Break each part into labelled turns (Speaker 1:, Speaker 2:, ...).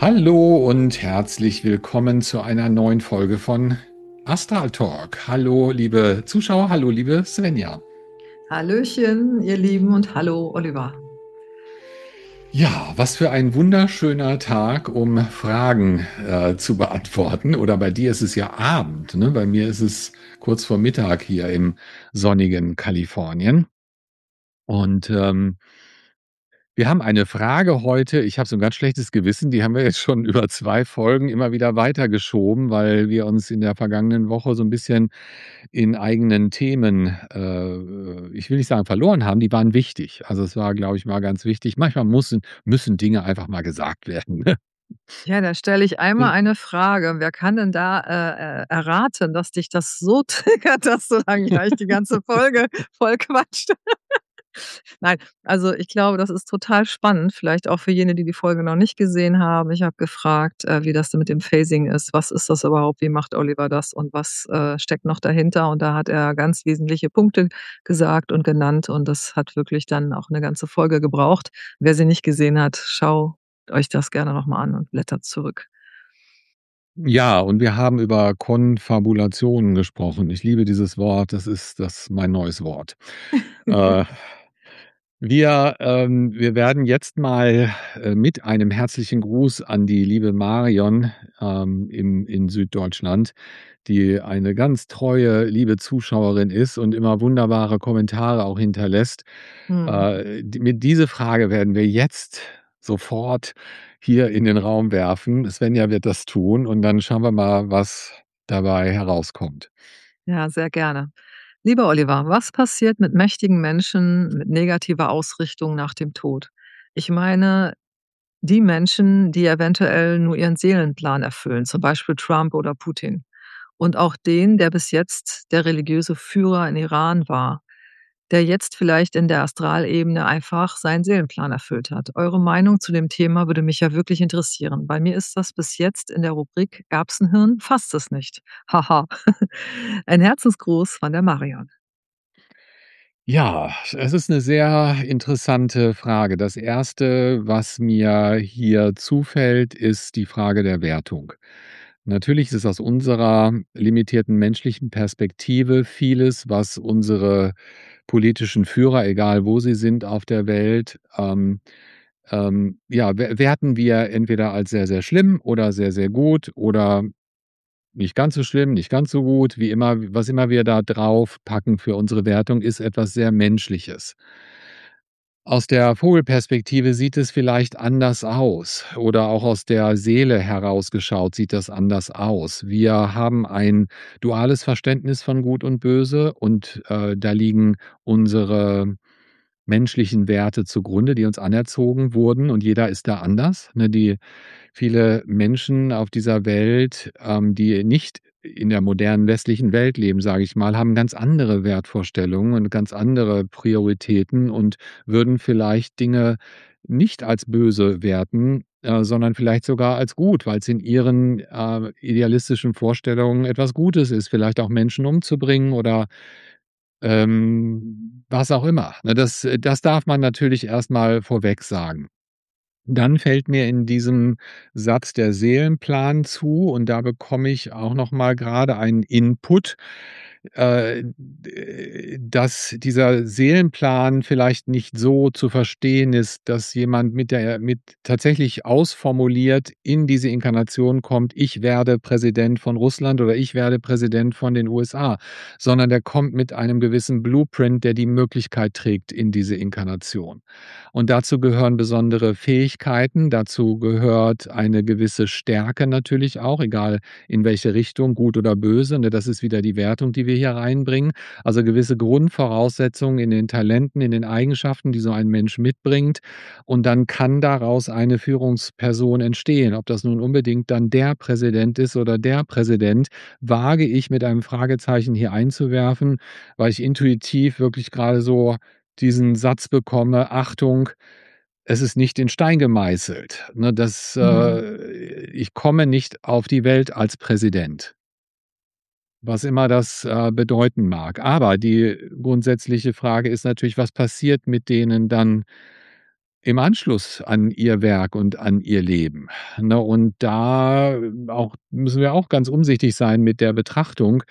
Speaker 1: Hallo und herzlich willkommen zu einer neuen Folge von Astral Talk. Hallo, liebe Zuschauer, hallo, liebe Svenja.
Speaker 2: Hallöchen, ihr Lieben, und hallo, Oliver.
Speaker 1: Ja, was für ein wunderschöner Tag, um Fragen zu beantworten. Oder bei dir ist es ja Abend, ne? Bei mir ist es kurz vor Mittag hier im sonnigen Kalifornien. Und wir haben eine Frage heute. Ich habe so ein ganz schlechtes Gewissen, die haben wir jetzt schon über 2 Folgen immer wieder weitergeschoben, weil wir uns in der vergangenen Woche so ein bisschen in eigenen Themen, ich will nicht sagen verloren haben, die waren wichtig. Also, es war, glaube ich, mal ganz wichtig. Manchmal müssen Dinge einfach mal gesagt werden, ne?
Speaker 2: Ja, da stelle ich einmal eine Frage. Wer kann denn da, erraten, dass dich das so triggert, dass du dann gleich die ganze Folge voll quatscht? Nein, also ich glaube, das ist total spannend, vielleicht auch für jene, die die Folge noch nicht gesehen haben. Ich habe gefragt, wie das denn mit dem Phasing ist. Was ist das überhaupt? Wie macht Oliver das und was, steckt noch dahinter? Und da hat er ganz wesentliche Punkte gesagt und genannt und das hat wirklich dann auch eine ganze Folge gebraucht. Wer sie nicht gesehen hat, schaut euch das gerne noch mal an und blättert zurück.
Speaker 1: Ja, und wir haben über Konfabulationen gesprochen. Ich liebe dieses Wort, das ist mein neues Wort. Äh wir werden jetzt mal, mit einem herzlichen Gruß an die liebe Marion, in Süddeutschland, die eine ganz treue, liebe Zuschauerin ist und immer wunderbare Kommentare auch hinterlässt.
Speaker 2: Mhm.
Speaker 1: Diese Frage werden wir jetzt sofort hier in den Raum werfen. Svenja wird das tun und dann schauen wir mal, was dabei herauskommt.
Speaker 2: Ja, sehr gerne. Lieber Oliver, was passiert mit mächtigen Menschen mit negativer Ausrichtung nach dem Tod? Ich meine, die Menschen, die eventuell nur ihren Seelenplan erfüllen, zum Beispiel Trump oder Putin. Und auch den, der bis jetzt der religiöse Führer in Iran war, der jetzt vielleicht in der Astralebene einfach seinen Seelenplan erfüllt hat. Eure Meinung zu dem Thema würde mich ja wirklich interessieren. Bei mir ist das bis jetzt in der Rubrik Erbsenhirn fast es nicht. Haha. Ein Herzensgruß von der Marion.
Speaker 1: Ja, es ist eine sehr interessante Frage. Das erste, was mir hier zufällt, ist die Frage der Wertung. Natürlich ist es aus unserer limitierten menschlichen Perspektive vieles, was unsere politischen Führer, egal wo sie sind auf der Welt, ja, werten wir entweder als sehr, sehr schlimm oder sehr, sehr gut oder nicht ganz so schlimm, nicht ganz so gut, wie immer was immer wir da draufpacken für unsere Wertung, ist etwas sehr Menschliches. Aus der Vogelperspektive sieht es vielleicht anders aus oder auch aus der Seele herausgeschaut sieht das anders aus. Wir haben ein duales Verständnis von Gut und Böse und, da liegen unsere menschlichen Werte zugrunde, die uns anerzogen wurden und jeder ist da anders, ne? Die viele Menschen auf dieser Welt, die nicht in der modernen westlichen Welt leben, sage ich mal, haben ganz andere Wertvorstellungen und ganz andere Prioritäten und würden vielleicht Dinge nicht als böse werten, sondern vielleicht sogar als gut, weil es in ihren, idealistischen Vorstellungen etwas Gutes ist, vielleicht auch Menschen umzubringen oder was auch immer, ne? Das darf man natürlich erst mal vorweg sagen. Dann fällt mir in diesem Satz der Seelenplan zu und da bekomme ich auch noch mal grade einen Input, dass dieser Seelenplan vielleicht nicht so zu verstehen ist, dass jemand mit tatsächlich ausformuliert in diese Inkarnation kommt: „Ich werde Präsident von Russland“ oder „Ich werde Präsident von den USA“, sondern der kommt mit einem gewissen Blueprint, der die Möglichkeit trägt in diese Inkarnation. Und dazu gehören besondere Fähigkeiten, dazu gehört eine gewisse Stärke natürlich auch, egal in welche Richtung, gut oder böse, ne? Das ist wieder die Wertung, die wir hier reinbringen. Also, gewisse Grundvoraussetzungen in den Talenten, in den Eigenschaften, die so ein Mensch mitbringt. Und dann kann daraus eine Führungsperson entstehen. Ob das nun unbedingt dann der Präsident ist oder der Präsident, wage ich mit einem Fragezeichen hier einzuwerfen, weil ich intuitiv wirklich gerade so diesen Satz bekomme: „Achtung, es ist nicht in Stein gemeißelt“, ne?
Speaker 2: Mhm.
Speaker 1: Ich komme nicht auf die Welt als Präsident, was immer das, bedeuten mag. Aber die grundsätzliche Frage ist natürlich, was passiert mit denen dann im Anschluss an ihr Werk und an ihr Leben, ne? Und da auch müssen wir auch ganz umsichtig sein mit der Betrachtung.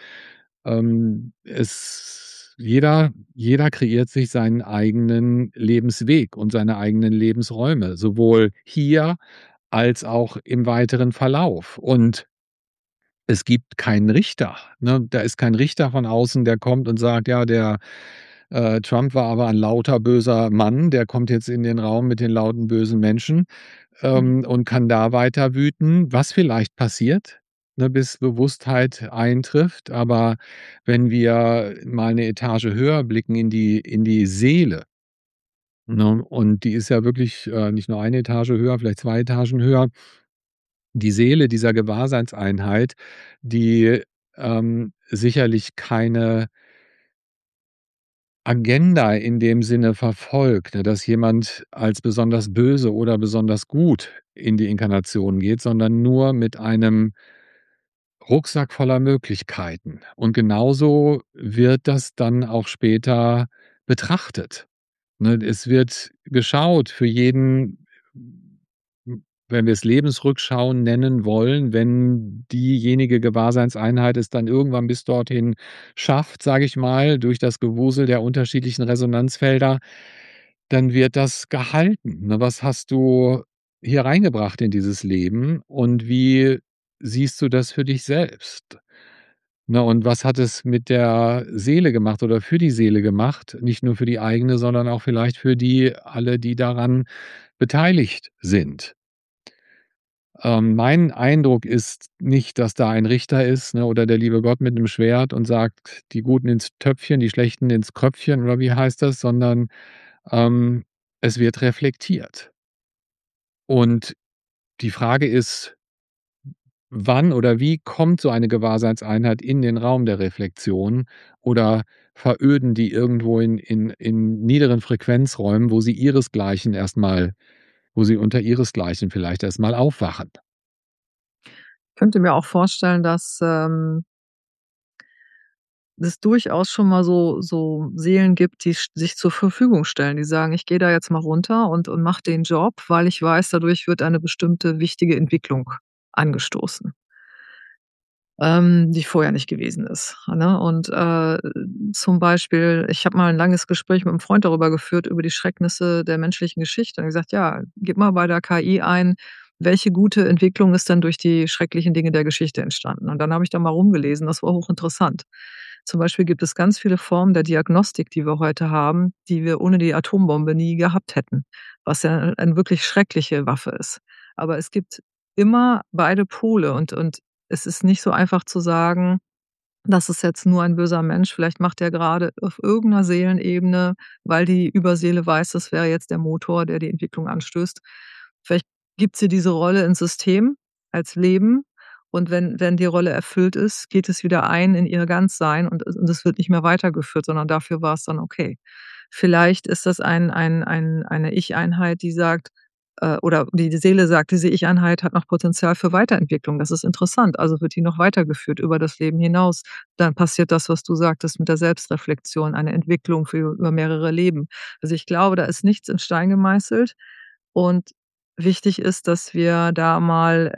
Speaker 1: Es jeder kreiert sich seinen eigenen Lebensweg und seine eigenen Lebensräume, sowohl hier als auch im weiteren Verlauf. Und es gibt keinen Richter, ne? Da ist kein Richter von außen, der kommt und sagt: „Ja, der, Trump war aber ein lauter, böser Mann, der kommt jetzt in den Raum mit den lauten, bösen Menschen,
Speaker 2: Mhm.
Speaker 1: und kann da weiter wüten“, was vielleicht passiert, ne, bis Bewusstheit eintrifft. Aber wenn wir mal 'ne Etage höher blicken in die Seele, ne, und die ist ja wirklich, nicht nur eine Etage höher, vielleicht 2 Etagen höher. Die Seele dieser Gewahrseinseinheit, die, sicherlich keine Agenda in dem Sinne verfolgt, ne, dass jemand als besonders böse oder besonders gut in die Inkarnation geht, sondern nur mit einem Rucksack voller Möglichkeiten. Und genauso wird das dann auch später betrachtet. Ne, es wird geschaut für jeden, wenn wir es Lebensrückschauen nennen wollen, wenn diejenige Gewahrseinseinheit es dann irgendwann bis dorthin schafft, sage ich mal, durch das Gewusel der unterschiedlichen Resonanzfelder, dann wird das gehalten, ne? Was hast du hier reingebracht in dieses Leben und wie siehst du das für dich selbst? Ne, und was hat es mit der Seele gemacht oder für die Seele gemacht? Nicht nur für die eigene, sondern auch vielleicht für die alle, die daran beteiligt sind. Mein Eindruck ist nicht, dass da ein Richter ist, ne, oder der liebe Gott mit 'nem Schwert und sagt: „Die Guten ins Töpfchen, die Schlechten ins Kröpfchen“, oder wie heißt das? Sondern, ähm, es wird reflektiert. Und die Frage ist, wann oder wie kommt so eine Gewahrseinseinheit in den Raum der Reflexion oder veröden die irgendwo in niederen Frequenzräumen, wo sie unter ihresgleichen vielleicht erst mal aufwachen?
Speaker 2: Könnte mir auch vorstellen, dass, es durchaus schon mal so Seelen gibt, die sich zur Verfügung stellen, die sagen: „Ich gehe da jetzt mal runter und mache den Job, weil ich weiß, dadurch wird eine bestimmte wichtige Entwicklung angestoßen.“ die vorher nicht gewesen ist, ne? Und, zum Beispiel, ich habe mal ein langes Gespräch mit 'nem Freund darüber geführt, über die Schrecknisse der menschlichen Geschichte und gesagt: „Ja, gib mal bei der KI ein, welche gute Entwicklung ist denn durch die schrecklichen Dinge der Geschichte entstanden?“ Und dann habe ich da mal rumgelesen, das war hochinteressant. Zum Beispiel gibt es ganz viele Formen der Diagnostik, die wir heute haben, die wir ohne die Atombombe nie gehabt hätten, was ja eine wirklich schreckliche Waffe ist. Aber es gibt immer beide Pole und es ist nicht so einfach zu sagen, das ist jetzt nur ein böser Mensch. Vielleicht macht er gerade auf irgendeiner Seelenebene, weil die Überseele weiß, das wäre jetzt der Motor, der die Entwicklung anstößt. Vielleicht gibt sie diese Rolle ins System als Leben und wenn die Rolle erfüllt ist, geht es wieder ein in ihr Ganzsein und es wird nicht mehr weitergeführt, sondern dafür war es dann okay. Vielleicht ist das eine Ich-Einheit, die sagt, oder die Seele sagt, diese Ich-Einheit hat noch Potenzial für Weiterentwicklung. Das ist interessant. Also wird die noch weitergeführt über das Leben hinaus. Dann passiert das, was du sagtest mit der Selbstreflexion, eine Entwicklung für über mehrere Leben. Also, ich glaube, da ist nichts in Stein gemeißelt und wichtig ist, dass wir da mal,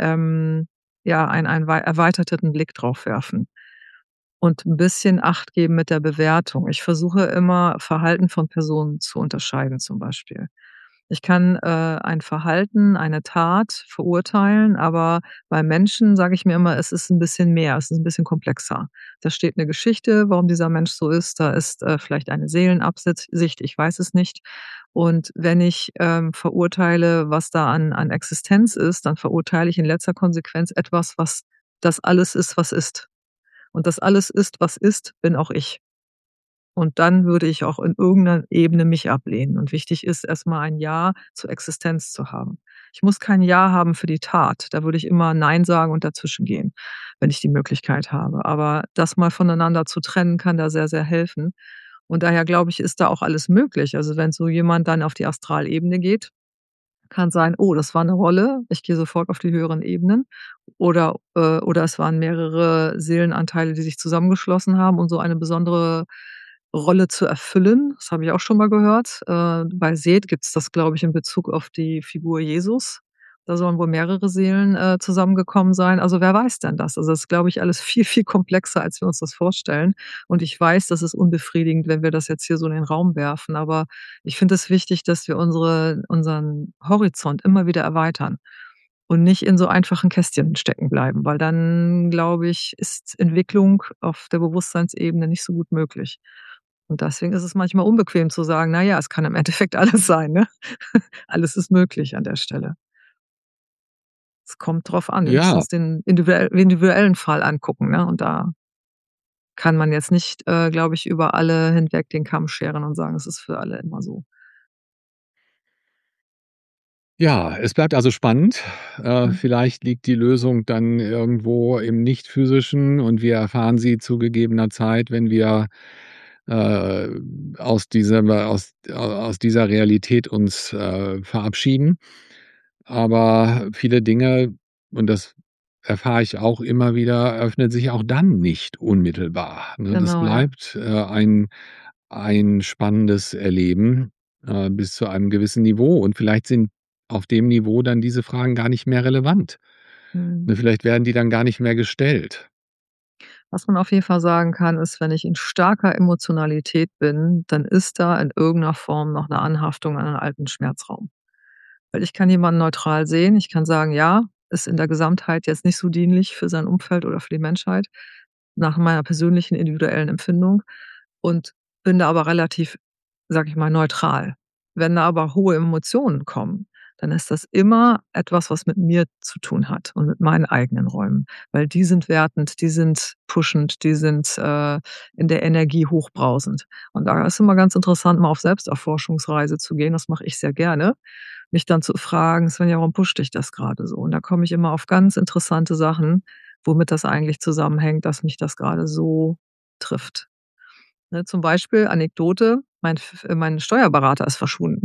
Speaker 2: ja, einen erweiterten Blick drauf werfen und 'n bisschen Acht geben mit der Bewertung. Ich versuche immer, Verhalten von Personen zu unterscheiden zum Beispiel. Ich kann, ein Verhalten, eine Tat verurteilen, aber bei Menschen sage ich mir immer, es ist 'n bisschen mehr, es ist 'n bisschen komplexer. Da steht 'ne Geschichte, warum dieser Mensch so ist. Da ist, vielleicht eine Sicht, ich weiß es nicht. Und wenn ich, verurteile, was da an Existenz ist, dann verurteile ich in letzter Konsequenz etwas, was das alles ist, was ist. Und das alles ist, was ist, bin auch ich. Und dann würde ich auch in irgendeiner Ebene mich ablehnen. Und wichtig ist, erst mal ein Ja zur Existenz zu haben. Ich muss kein Ja haben für die Tat. Da würde ich immer Nein sagen und dazwischengehen, wenn ich die Möglichkeit habe. Aber das mal voneinander zu trennen, kann da sehr, sehr helfen. Und daher glaube ich, ist da auch alles möglich. Also, wenn so jemand dann auf die Astralebene geht, kann sein: „Oh, das war 'ne Rolle. Ich gehe sofort auf die höheren Ebenen.“ oder es waren mehrere Seelenanteile, die sich zusammengeschlossen haben und so eine besondere Rolle zu erfüllen. Das habe ich auch schon mal gehört. Bei Seth gibt's das, glaube ich, in Bezug auf die Figur Jesus. Da sollen wohl mehrere Seelen, zusammengekommen sein. Also, wer weiß denn das? Also, das ist, glaube ich, alles viel, viel komplexer, als wir uns das vorstellen. Und ich weiß, das ist unbefriedigend, wenn wir das jetzt hier so in den Raum werfen, aber ich finde es wichtig, dass wir unseren Horizont immer wieder erweitern und nicht in so einfachen Kästchen stecken bleiben, weil dann, glaube ich, ist Entwicklung auf der Bewusstseinsebene nicht so gut möglich. Und deswegen ist es manchmal unbequem zu sagen: „Na ja, es kann im Endeffekt alles sein“, ne? Alles ist möglich an der Stelle. Es kommt drauf an. Wir müssen
Speaker 1: Ja,
Speaker 2: uns den individuellen Fall angucken, ne? Und da kann man jetzt nicht, glaube ich, über alle hinweg den Kamm scheren und sagen, es ist für alle immer so.
Speaker 1: ja, es bleibt also spannend.
Speaker 2: Mhm.
Speaker 1: Vielleicht liegt die Lösung dann irgendwo im Nicht-Physischen und wir erfahren sie zu gegebener Zeit, wenn wir, äh, aus dieser Realität uns, verabschieden. Aber viele Dinge, und das erfahre ich auch immer wieder, öffnen sich auch dann nicht unmittelbar, ne? Das
Speaker 2: Genau, ja.
Speaker 1: bleibt, ein spannendes Erleben, bis zu einem gewissen Niveau. Und vielleicht sind auf dem Niveau dann diese Fragen gar nicht mehr relevant.
Speaker 2: Mhm.
Speaker 1: Ne, vielleicht werden die dann gar nicht mehr gestellt.
Speaker 2: Was man auf jeden Fall sagen kann, ist, wenn ich in starker Emotionalität bin, dann ist da in irgendeiner Form noch 'ne Anhaftung an 'nen alten Schmerzraum. Weil ich kann jemanden neutral sehen. Ich kann sagen: „Ja, ist in der Gesamtheit jetzt nicht so dienlich für sein Umfeld oder für die Menschheit“, nach meiner persönlichen individuellen Empfindung und bin da aber relativ, sage ich mal, neutral. Wenn da aber hohe Emotionen kommen, dann ist das immer etwas, was mit mir zu tun hat und mit meinen eigenen Räumen, weil die sind wertend, die sind pushend, die sind, in der Energie hochbrausend. Und da ist immer ganz interessant, mal auf Selbsterforschungsreise zu gehen. Das mache ich sehr gerne. Mich dann zu fragen: „Svenja, warum pusht dich das grade so?“ Und da komme ich immer auf ganz interessante Sachen, womit das eigentlich zusammenhängt, dass mich das grade so trifft. Ne, zum Beispiel Anekdote, mein Steuerberater ist verschwunden.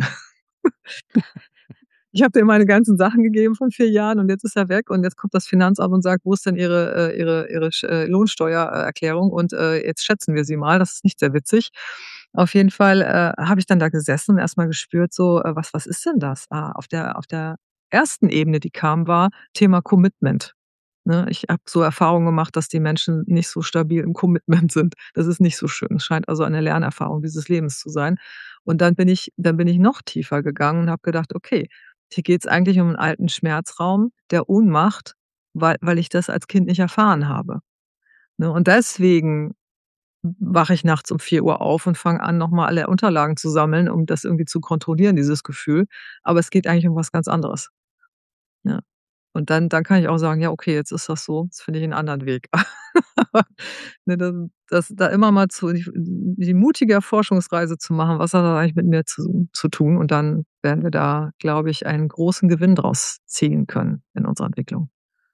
Speaker 2: Ich habe dem meine ganzen Sachen gegeben von 4 Jahren und jetzt ist er weg und jetzt kommt das Finanzamt und sagt: „Wo ist denn Ihre Lohnsteuererklärung und, jetzt schätzen wir Sie mal.“ Das ist nicht sehr witzig. Auf jeden Fall, habe ich dann da gesessen und erst mal gespürt so, was ist denn das? Ah, auf der ersten Ebene, die kam, war Thema Commitment. Ne, ich habe so Erfahrungen gemacht, dass die Menschen nicht so stabil im Commitment sind. Das ist nicht so schön. Es scheint also eine Lernerfahrung dieses Lebens zu sein. Und dann bin ich noch tiefer gegangen und habe gedacht: „Okay, hier geht's eigentlich um 'n alten Schmerzraum der Ohnmacht, weil ich das als Kind nicht erfahren habe“, ne? Und deswegen wache ich nachts um 4 Uhr auf und fange an, noch mal alle Unterlagen zu sammeln, um das irgendwie zu kontrollieren, dieses Gefühl. Aber es geht eigentlich um was ganz anderes, ja. Und dann kann ich auch sagen: „Ja, okay, jetzt ist das so, jetzt finde ich 'n anderen Weg.“ Aber, ne, das da immer mal die mutige Erforschungsreise zu machen, was hat das eigentlich mit mir zu tun? Und dann werden wir da, glaube ich, einen großen Gewinn draus ziehen können in unserer Entwicklung.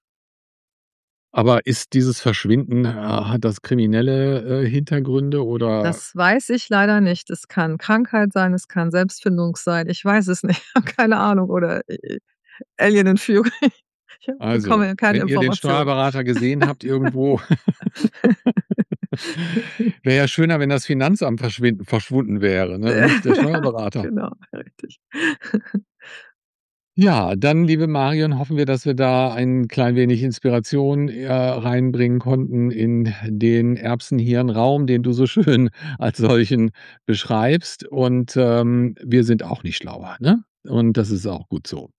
Speaker 1: Aber ist dieses Verschwinden, hat das kriminelle, Hintergründe oder
Speaker 2: Das weiß ich leider nicht. Es kann Krankheit sein, es kann Selbstfindung sein. Ich weiß es nicht. Habe keine Ahnung oder Alien-Entführung. Ich
Speaker 1: also,
Speaker 2: bekomme keine
Speaker 1: wenn ihr den
Speaker 2: Informationen.
Speaker 1: Steuerberater gesehen habt irgendwo, wäre ja schöner, wenn das Finanzamt verschwunden wäre, ne, und nicht der Steuerberater.
Speaker 2: Genau, richtig.
Speaker 1: Ja, dann, liebe Marion, hoffen wir, dass wir da ein klein wenig Inspiration, reinbringen konnten in den Erbsenhirnraum, den du so schön als solchen beschreibst. Und, wir sind auch nicht schlauer, ne? Und das ist auch gut so.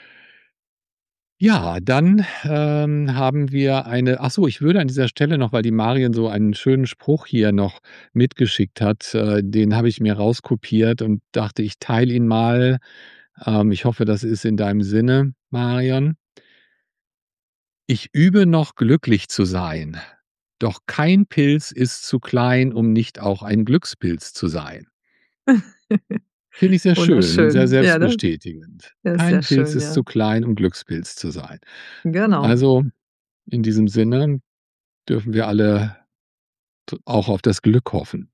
Speaker 1: Ja, dann, haben wir eine ach so, ich würde an dieser Stelle noch, weil die Marion so einen schönen Spruch hier noch mitgeschickt hat, den habe ich mir rauskopiert und dachte, ich teile ihn mal. Ich hoffe, das ist in deinem Sinne, Marion. Ich übe noch glücklich zu sein, doch kein Pilz ist zu klein, um nicht auch ein Glückspilz zu sein. Finde ich sehr schön und sehr
Speaker 2: Wunderschön. Ja, ne?
Speaker 1: selbstbestätigend.
Speaker 2: Ja, ist
Speaker 1: Kein
Speaker 2: sehr
Speaker 1: Pilz
Speaker 2: schön,
Speaker 1: ist
Speaker 2: ja.
Speaker 1: zu klein, um Glückspilz zu sein.
Speaker 2: Genau.
Speaker 1: Also, in diesem Sinne dürfen wir alle auch auf das Glück hoffen.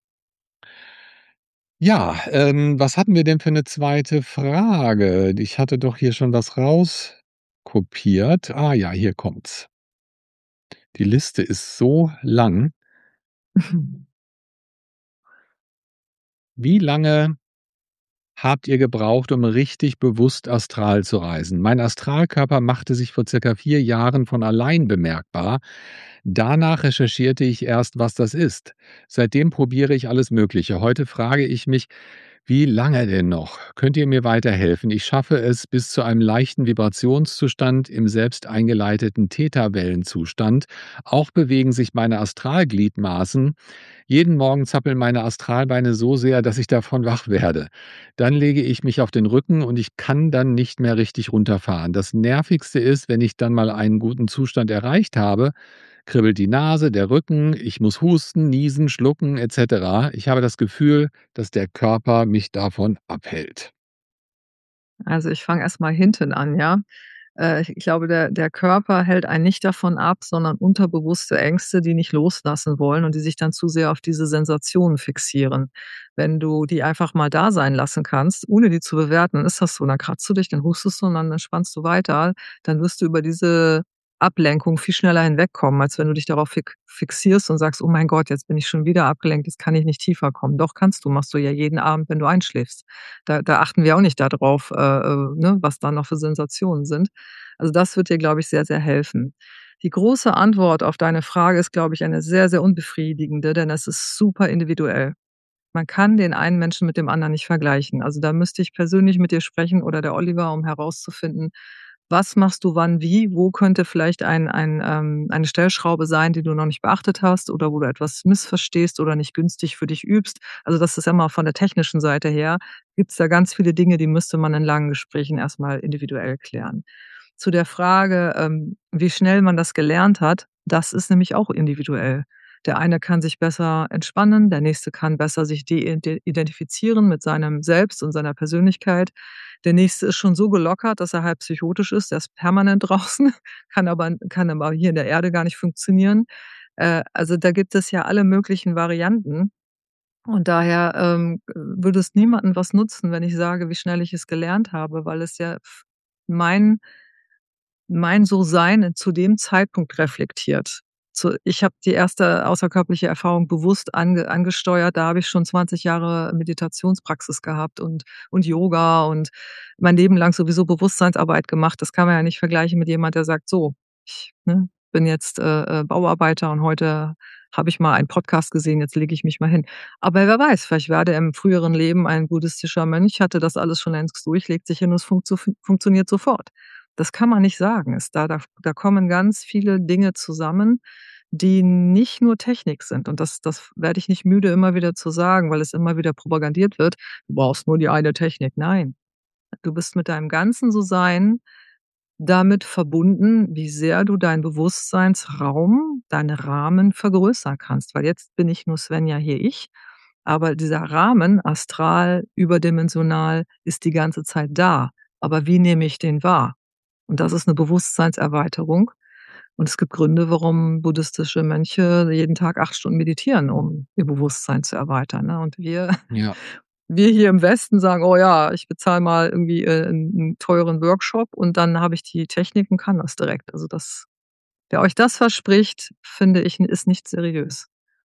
Speaker 1: Ja, was hatten wir denn für 'ne zweite Frage? Ich hatte doch hier schon was rauskopiert. Ah ja, hier kommt's. Die Liste ist so lang. Wie lange habt ihr gebraucht, um richtig bewusst astral zu reisen? Mein Astralkörper machte sich vor circa 4 Jahren von allein bemerkbar. Danach recherchierte ich erst, was das ist. Seitdem probiere ich alles Mögliche. Heute frage ich mich, wie lange denn noch? Könnt ihr mir weiterhelfen? Ich schaffe es bis zu einem leichten Vibrationszustand im selbst eingeleiteten Theta-Wellenzustand. Auch bewegen sich meine Astralgliedmaßen. Jeden Morgen zappeln meine Astralbeine so sehr, dass ich davon wach werde. Dann lege ich mich auf den Rücken und ich kann dann nicht mehr richtig runterfahren. Das Nervigste ist, wenn ich dann mal einen guten Zustand erreicht habe, kribbelt die Nase, der Rücken, ich muss husten, niesen, schlucken etc. Ich habe das Gefühl, dass der Körper mich davon abhält.
Speaker 2: Also, ich fange erst mal hinten an, ja? Ich glaube, der Körper hält einen nicht davon ab, sondern unterbewusste Ängste, die nicht loslassen wollen und die sich dann zu sehr auf diese Sensationen fixieren. Wenn du die einfach mal da sein lassen kannst, ohne die zu bewerten, dann ist das so. Dann kratzt du dich, dann hustest du und dann entspannst du weiter. Dann wirst du über diese Ablenkung viel schneller hinwegkommen, als wenn du dich darauf fixierst und sagst: „Oh mein Gott, jetzt bin ich schon wieder abgelenkt, jetzt kann ich nicht tiefer kommen.“ Doch, kannst du, machst du ja jeden Abend, wenn du einschläfst. Da achten wir auch nicht dadrauf, ne, was da noch für Sensationen sind. Also, das wird dir, glaube ich, sehr, sehr helfen. Die große Antwort auf deine Frage ist, glaube ich, eine sehr, sehr unbefriedigende, denn es ist super individuell. Man kann den einen Menschen mit dem anderen nicht vergleichen. Also, da müsste ich persönlich mit dir sprechen oder der Oliver, um herauszufinden, was machst du wann wie? Wo könnte vielleicht eine Stellschraube sein, die du noch nicht beachtet hast oder wo du etwas missverstehst oder nicht günstig für dich übst? Also, das ist ja mal von der technischen Seite her gibt's da ganz viele Dinge, die müsste man in langen Gesprächen erst mal individuell klären. Zu der Frage, wie schnell man das gelernt hat, das ist nämlich auch individuell. Der eine kann sich besser entspannen, der nächste kann besser sich identifizieren mit seinem Selbst und seiner Persönlichkeit. Der nächste ist schon so gelockert, dass er halb psychotisch ist. Der ist permanent draußen, kann aber hier in der Erde gar nicht funktionieren. Also, da gibt es ja alle möglichen Varianten und daher, würde es niemandem was nutzen, wenn ich sage, wie schnell ich es gelernt habe, weil es ja mein mein So-Sein zu dem Zeitpunkt reflektiert. Ich habe die erste außerkörperliche Erfahrung bewusst angesteuert. Da habe ich schon 20 Jahre Meditationspraxis gehabt und Yoga und mein Leben lang sowieso Bewusstseinsarbeit gemacht. Das kann man ja nicht vergleichen mit jemand, der sagt: „So, ich, ne, bin jetzt, Bauarbeiter und heute habe ich mal einen Podcast gesehen, jetzt lege ich mich mal hin.“ Aber wer weiß, vielleicht war der im früheren Leben ein buddhistischer Mönch, hatte das alles schon längst durch, legt sich hin und es funktioniert sofort. Das kann man nicht sagen. Da kommen ganz viele Dinge zusammen, die nicht nur Technik sind. Und das werde ich nicht müde, immer wieder zu sagen, weil es immer wieder propagandiert wird: „Du brauchst nur die eine Technik.“ Nein, du bist mit deinem ganzen So-Sein damit verbunden, wie sehr du deinen Bewusstseinsraum, deinen Rahmen vergrößern kannst. Weil jetzt bin ich nur Svenja, hier ich, aber dieser Rahmen, astral, überdimensional, ist die ganze Zeit da. Aber wie nehme ich den wahr? Und das ist 'ne Bewusstseinserweiterung. Und es gibt Gründe, warum buddhistische Mönche jeden Tag 8 Stunden meditieren, um ihr Bewusstsein zu erweitern, ne? Und wir
Speaker 1: Ja.
Speaker 2: wir hier im Westen sagen: „Oh ja, ich bezahle mal irgendwie, 'n teuren Workshop und dann habe ich die Technik und kann das direkt.“ Also, das wer euch das verspricht, finde ich, ist nicht seriös.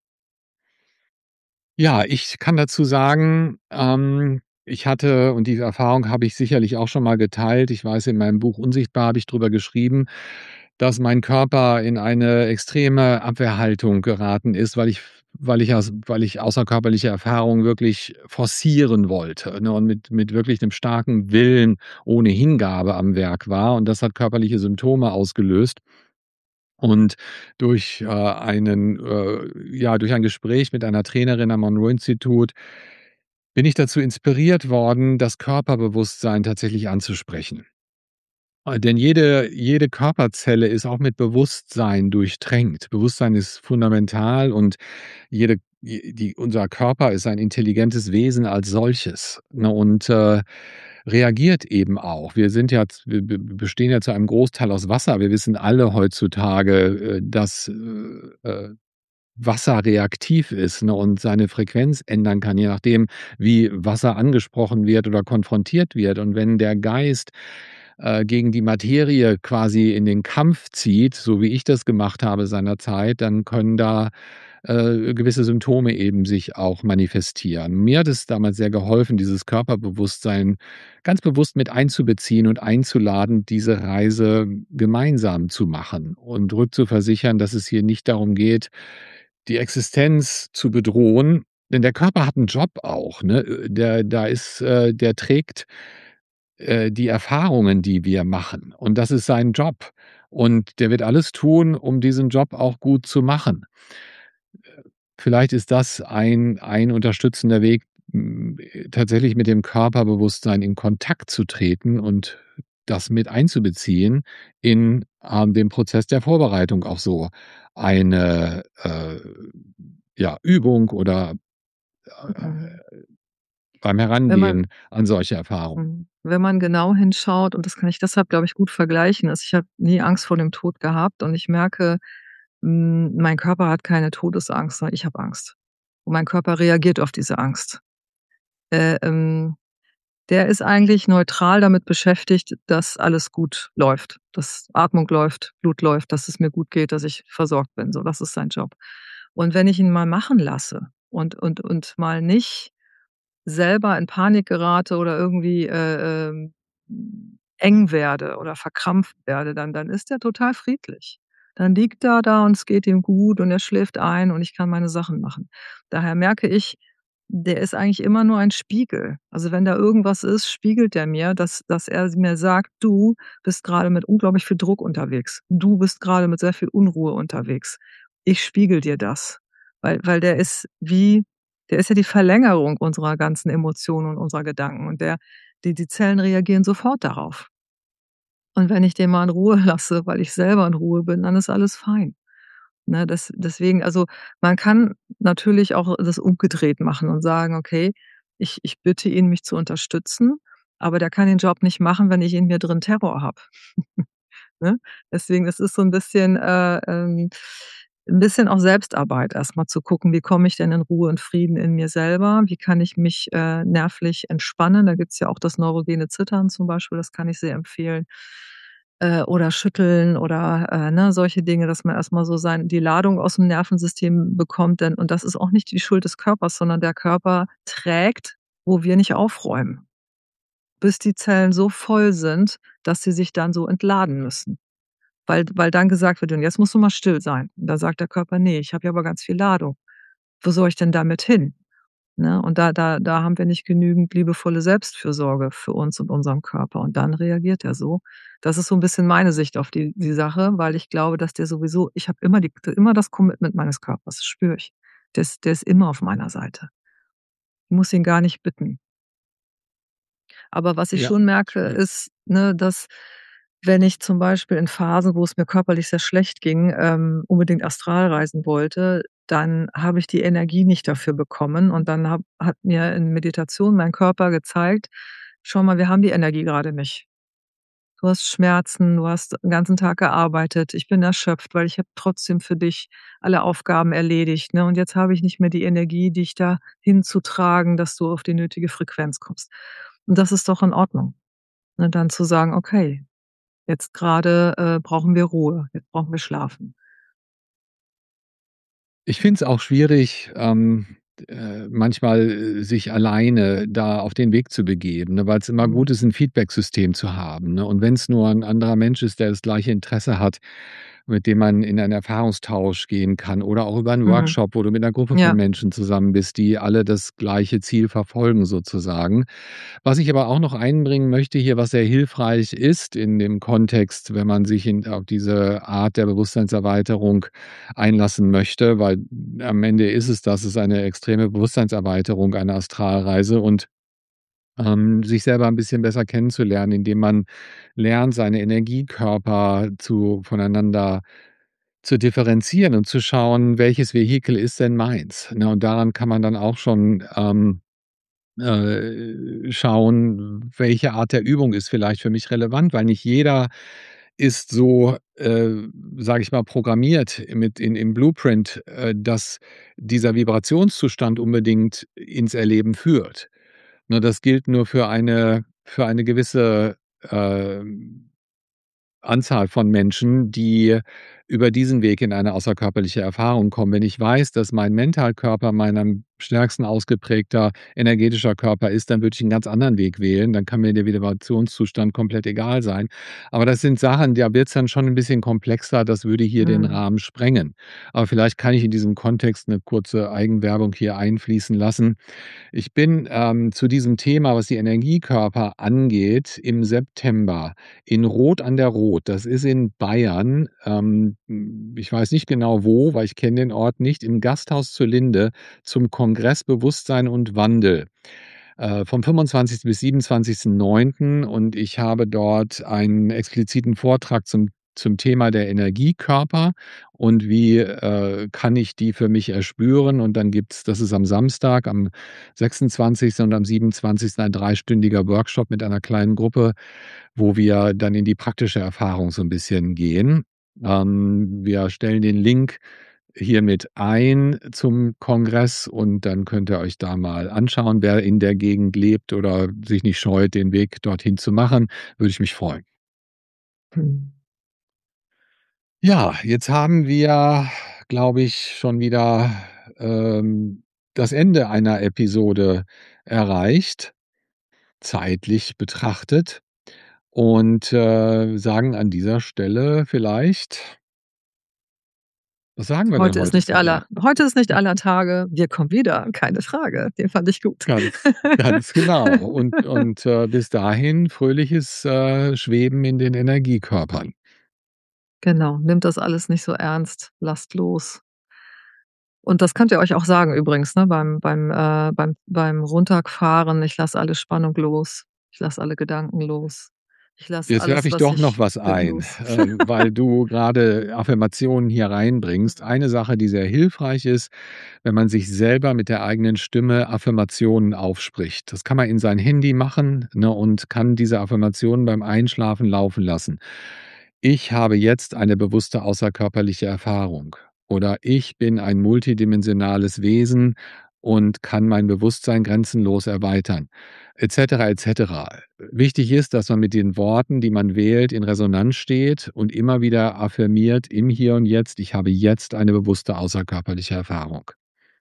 Speaker 1: Ja, ich kann dazu sagen, ich hatte und diese Erfahrung habe ich sicherlich auch schon mal geteilt. Ich weiß, in meinem Buch „Unsichtbar“ habe ich drüber geschrieben, dass mein Körper in eine extreme Abwehrhaltung geraten ist, weil ich außerkörperliche Erfahrungen wirklich forcieren wollte, ne, und mit wirklich 'nem starken Willen ohne Hingabe am Werk war. Und das hat körperliche Symptome ausgelöst. Und durch ein Gespräch mit einer Trainerin am Monroe-Institut bin ich dazu inspiriert worden, das Körperbewusstsein tatsächlich anzusprechen. Denn jede Körperzelle ist auch mit Bewusstsein durchtränkt. Bewusstsein ist fundamental und jede die unser Körper ist ein intelligentes Wesen als solches, ne, und, reagiert eben auch. Wir bestehen ja zu einem Großteil aus Wasser. Wir wissen alle heutzutage, dass, Wasser reaktiv ist, ne, und seine Frequenz ändern kann, je nachdem, wie Wasser angesprochen wird oder konfrontiert wird. Und wenn der Geist, gegen die Materie quasi in den Kampf zieht, so wie ich das gemacht habe seinerzeit, dann können da gewisse Symptome eben sich auch manifestieren. Mir hat es damals sehr geholfen, dieses Körperbewusstsein ganz bewusst mit einzubeziehen und einzuladen, diese Reise gemeinsam zu machen und rückzuversichern, dass es hier nicht darum geht, die Existenz zu bedrohen, denn der Körper hat 'n Job auch, ne? Der trägt, die Erfahrungen, die wir machen, und das ist sein Job. Und der wird alles tun, um diesen Job auch gut zu machen. Vielleicht ist das ein unterstützender Weg, tatsächlich mit dem Körperbewusstsein in Kontakt zu treten und das mit einzubeziehen in, den Prozess der Vorbereitung auf so eine, ja, Übung oder,
Speaker 2: Mhm.
Speaker 1: beim
Speaker 2: Wenn man
Speaker 1: Herangehen an solche Erfahrungen.
Speaker 2: Wenn man genau hinschaut, und das kann ich deshalb, glaube ich, gut vergleichen, ist, ich habe nie Angst vor dem Tod gehabt und ich merke, mein Körper hat keine Todesangst, sondern ich habe Angst. Und mein Körper reagiert auf diese Angst. Äh, ähm, Der ist eigentlich neutral damit beschäftigt, dass alles gut läuft, dass Atmung läuft, Blut läuft, dass es mir gut geht, dass ich versorgt bin. So, das ist sein Job. Und wenn ich ihn mal machen lasse und mal nicht selber in Panik gerate oder irgendwie, eng werde oder verkrampft werde, dann ist er total friedlich. Dann liegt er da und es geht ihm gut und er schläft ein und ich kann meine Sachen machen. Daher merke ich, der ist eigentlich immer nur ein Spiegel. Also, wenn da irgendwas ist, spiegelt er mir, dass er mir sagt: „Du bist grade mit unglaublich viel Druck unterwegs. Du bist grade mit sehr viel Unruhe unterwegs. Ich spiegele dir das.“ Weil der ist ja die Verlängerung unserer ganzen Emotionen und unserer Gedanken und die Zellen reagieren sofort darauf. Und wenn ich den mal in Ruhe lasse, weil ich selber in Ruhe bin, dann ist alles fein. Ne, deswegen, also, man kann natürlich auch das umgedreht machen und sagen: „Okay, ich bitte ihn, mich zu unterstützen, aber der kann den Job nicht machen, wenn ich in mir drin Terror habe.“ Ne? Deswegen, es ist so 'n bisschen auch Selbstarbeit, erst mal zu gucken, wie komme ich denn in Ruhe und Frieden in mir selber? Wie kann ich mich, nervlich entspannen? Da gibt's ja auch das neurogene Zittern zum Beispiel, das kann ich sehr empfehlen. Oder Schütteln oder, ne, solche Dinge, dass man erst mal so die Ladung aus'm Nervensystem bekommt, denn und das ist auch nicht die Schuld des Körpers, sondern der Körper trägt, wo wir nicht aufräumen, bis die Zellen so voll sind, dass sie sich dann so entladen müssen. Weil dann gesagt wird: „Und jetzt musst du mal still sein.“ Und da sagt der Körper: „Ne, ich habe ja aber ganz viel Ladung. Wo soll ich denn damit hin?“ Ne? Und da haben wir nicht genügend liebevolle Selbstfürsorge für uns und unseren Körper und dann reagiert er so. Das ist so 'n bisschen meine Sicht auf die Sache, weil ich glaube, dass der sowieso, ich habe immer das Commitment meines Körpers, das spüre ich. Der ist immer auf meiner Seite. Ich muss ihn gar nicht bitten. Aber was ich
Speaker 1: Ja,
Speaker 2: schon merke,
Speaker 1: schön.
Speaker 2: ist, ne, dass, wenn ich zum Beispiel in Phasen, wo es mir körperlich sehr schlecht ging, unbedingt Astralreisen wollte, dann habe ich die Energie nicht dafür bekommen und dann hat mir in Meditation mein Körper gezeigt: „Schau mal, wir haben die Energie grade nicht. Du hast Schmerzen, du hast 'n ganzen Tag gearbeitet. Ich bin erschöpft, weil ich habe trotzdem für dich alle Aufgaben erledigt, ne? Und jetzt habe ich nicht mehr die Energie, dich dahin zu tragen, dass du auf die nötige Frequenz kommst.“ Und das ist doch in Ordnung, ne, dann zu sagen: „Okay, jetzt grade, brauchen wir Ruhe, jetzt brauchen wir schlafen.“
Speaker 1: Ich finde es auch schwierig, manchmal, sich alleine da auf den Weg zu begeben, ne, weil's immer
Speaker 2: Mhm.
Speaker 1: gut ist, 'n Feedbacksystem zu haben, ne? Und wenn's nur 'n anderer Mensch ist, der das gleiche Interesse hat, mit dem man in einen Erfahrungstausch gehen kann oder auch über 'n
Speaker 2: Mhm.
Speaker 1: Workshop, wo du mit 'ner Gruppe von
Speaker 2: Ja.
Speaker 1: Menschen zusammen bist, die alle das gleiche Ziel verfolgen sozusagen. Was ich aber auch noch einbringen möchte hier, was sehr hilfreich ist in dem Kontext, wenn man sich auf diese Art der Bewusstseinserweiterung einlassen möchte, weil am Ende ist es das, es ist eine extreme Bewusstseinserweiterung, eine Astralreise und, sich selber ein bisschen besser kennenzulernen, indem man lernt, seine Energiekörper voneinander zu differenzieren und zu schauen, welches Vehikel ist denn meins, ne? Und daran kann man dann auch schon, schauen, welche Art der Übung ist vielleicht für mich relevant, weil nicht jeder ist so, sage ich mal, programmiert im Blueprint, dass dieser Vibrationszustand unbedingt ins Erleben führt. Ne, das gilt nur für eine gewisse, ähm Anzahl von Menschen, die über diesen Weg in eine außerkörperliche Erfahrung kommen. Wenn ich weiß, dass mein Mentalkörper mein am stärksten ausgeprägter energetischer Körper ist, dann würde ich 'n ganz anderen Weg wählen. Dann kann mir der Vibrationszustand komplett egal sein. Aber das sind Sachen, da wird's dann schon 'n bisschen komplexer. Das würde hier den
Speaker 2: Mhm.
Speaker 1: Rahmen sprengen. Aber vielleicht kann ich in diesem Kontext 'ne kurze Eigenwerbung hier einfließen lassen. Ich bin, zu diesem Thema, was die Energiekörper angeht, im September in Roth an der Roth. Das ist in Bayern, ich weiß nicht genau wo, weil ich kenne den Ort nicht, im Gasthaus zur Linde zum Kongress Bewusstsein und Wandel, vom 25. bis 27.9. und ich habe dort einen expliziten Vortrag zum Thema der Energiekörper und wie, kann ich die für mich erspüren. Und dann gibt's das ist am Samstag, am 26. und am 27. ein dreistündiger Workshop mit einer kleinen Gruppe, wo wir dann in die praktische Erfahrung so 'n bisschen gehen. Wir stellen den Link hiermit ein zum Kongress und dann könnt ihr euch da mal anschauen. Wer in der Gegend lebt oder sich nicht scheut, den Weg dorthin zu machen, würde ich mich freuen.
Speaker 2: Mhm.
Speaker 1: Ja, jetzt haben wir, glaube ich, schon wieder, das Ende einer Episode erreicht, zeitlich betrachtet und, sagen an dieser Stelle vielleicht was sagen wir denn heute zum Ende?
Speaker 2: Heute ist nicht aller Tage. Wir kommen wieder, keine Frage. Den fand ich gut.
Speaker 1: Ganz genau. Und bis dahin fröhliches, Schweben in den Energiekörpern.
Speaker 2: Genau, nehmt das alles nicht so ernst, lasst los. Und das könnt ihr euch auch sagen übrigens, ne, beim Runterfahren: „Ich lasse alle Spannung los. Ich lasse alle Gedanken los. Ich lasse
Speaker 1: Jetzt werfe
Speaker 2: alles,
Speaker 1: ich
Speaker 2: was
Speaker 1: doch noch
Speaker 2: ich
Speaker 1: was
Speaker 2: bin,
Speaker 1: ein,
Speaker 2: los.“
Speaker 1: weil du grade Affirmationen hier reinbringst.
Speaker 2: Mhm.
Speaker 1: Eine Sache, die sehr hilfreich ist, wenn man sich selber mit der eigenen Stimme Affirmationen aufspricht. Das kann man in sein Handy machen, ne, und kann diese Affirmationen beim Einschlafen laufen lassen. „Ich habe jetzt eine bewusste außerkörperliche Erfahrung“ oder „Ich bin ein multidimensionales Wesen und kann mein Bewusstsein grenzenlos erweitern“, et cetera, et cetera. Wichtig ist, dass man mit den Worten, die man wählt, in Resonanz steht und immer wieder affirmiert im Hier und Jetzt: „Ich habe jetzt eine bewusste außerkörperliche Erfahrung.“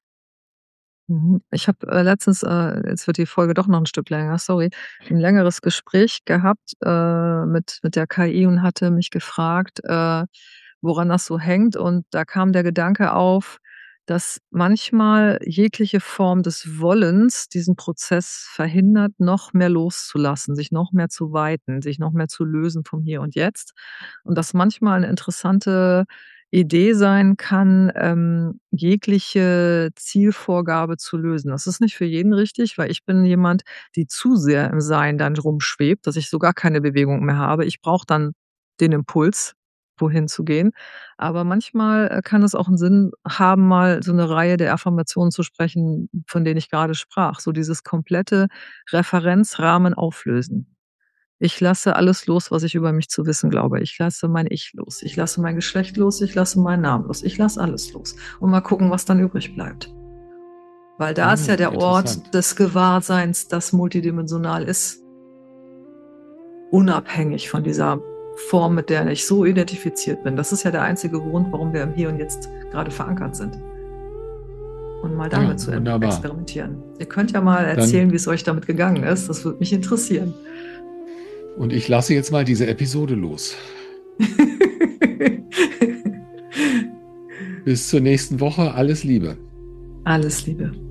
Speaker 2: Mhm. Ich habe, letztens, jetzt wird die Folge doch noch 'n Stück länger, sorry, 'n längeres Gespräch gehabt, mit der KI und hatte mich gefragt, woran das so hängt. Und da kam der Gedanke auf, dass manchmal jegliche Form des Wollens diesen Prozess verhindert, noch mehr loszulassen, sich noch mehr zu weiten, sich noch mehr zu lösen vom Hier und Jetzt. Und das manchmal 'ne interessante Idee sein kann, jegliche Zielvorgabe zu lösen. Das ist nicht für jeden richtig, weil ich bin jemand, die zu sehr im Sein dann rumschwebt, dass ich so gar keine Bewegung mehr habe. Ich brauche dann den Impuls, wohin zu gehen. Aber manchmal, kann es auch 'n Sinn haben, mal so 'ne Reihe der Affirmationen zu sprechen, von denen ich grade sprach. So dieses komplette Referenzrahmen auflösen. Ich lasse alles los, was ich über mich zu wissen glaube. Ich lasse mein Ich los. Ich lasse mein Geschlecht los. Ich lasse meinen Namen los. Ich lasse alles los und mal gucken, was dann übrig bleibt. Weil da ist ja der
Speaker 1: Interessant.
Speaker 2: Ort des Gewahrseins, das multidimensional ist. Unabhängig von dieser Form, mit der ich so identifiziert bin. Das ist ja der einzige Grund, warum wir im Hier und Jetzt grade verankert sind. Und mal
Speaker 1: Ja,
Speaker 2: damit zu
Speaker 1: wunderbar.
Speaker 2: experimentieren. Ihr könnt ja mal
Speaker 1: Dann
Speaker 2: erzählen, wie's euch damit gegangen ist. Das würde mich interessieren.
Speaker 1: Und ich lasse jetzt mal diese Episode los. Bis zur nächsten Woche. Alles Liebe.
Speaker 2: Alles Liebe.